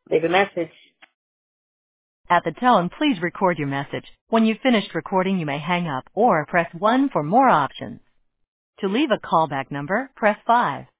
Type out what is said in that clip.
Leave a message. At the tone, please record your message. When you've finished recording, you may hang up or press 1 for more options. To leave a callback number, press 5.